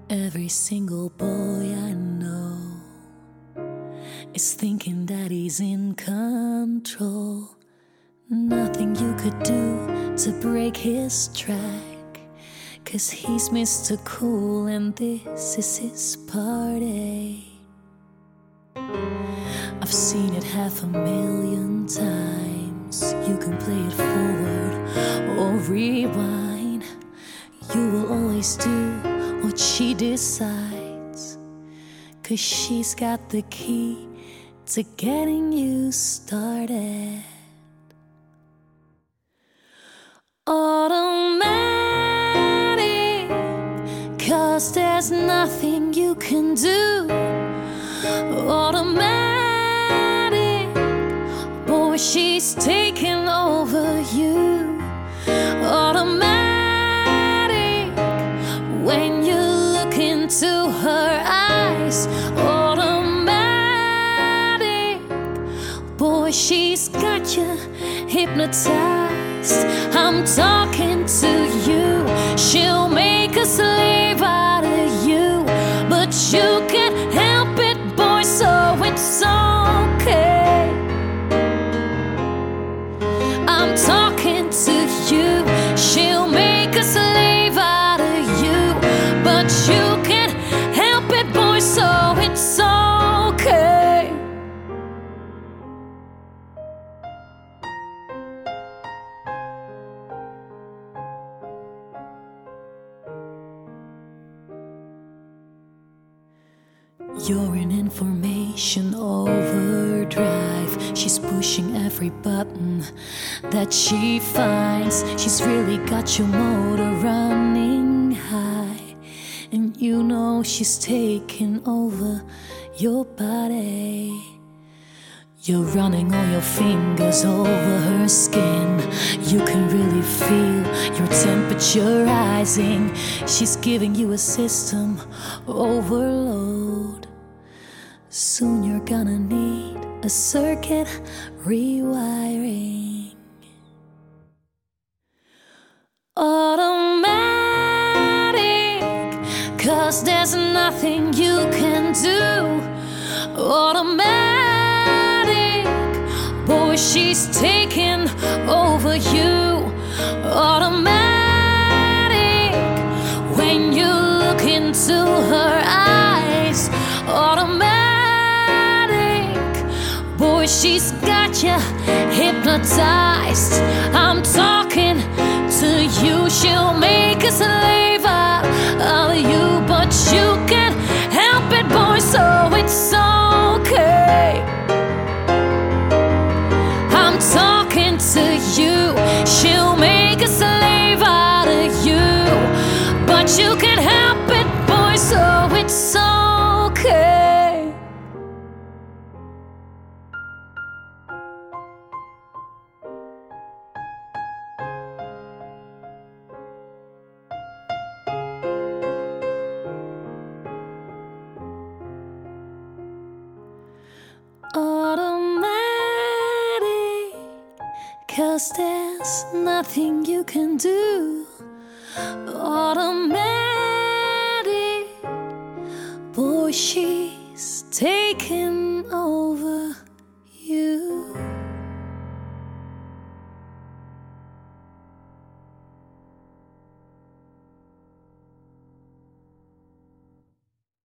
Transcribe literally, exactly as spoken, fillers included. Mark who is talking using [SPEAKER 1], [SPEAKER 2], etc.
[SPEAKER 1] Every single boy I know is thinking that he's in control. Nothing you could do to break his track, 'cause he's Mister Cool and this is his party. I've seen it half a million times. You can play it forward or rewind. You will always do what she decides, 'cause she's got the key to getting you started. Automatic, 'cause there's nothing you can do. Automatic, boy, she's taking over you. Automatic, when you look into her eyes. Automatic, boy, she's got you hypnotized. I'm talking to you. She'll make a slave out of you, but you can't help it, boy, so it's okay. I'm talking to you. She'll make a slave out of you, but you can't help it, boy, so it's okay. You're in information overdrive. She's pushing every button that she finds. She's really got your motor running high, and you know she's taking over your body. You're running all your fingers over her skin. You can really feel your temperature rising. She's giving you a system overload. Soon you're gonna need a circuit rewiring. Automatic, 'cause there's nothing you can do. Automatic, boy, she's taking over you. Automatic, when you look into her eyes. Automatic, boy, she's got you hypnotized. I'm talking to you. She'll make a slave out of you, but you can't help it, boy, so it's okay. I'm talking to you. She'll make a slave out of you, but you can't help it, boy, so it's okay. Automatic, 'cause there's nothing you can do. Automatic, boy, she's taking over.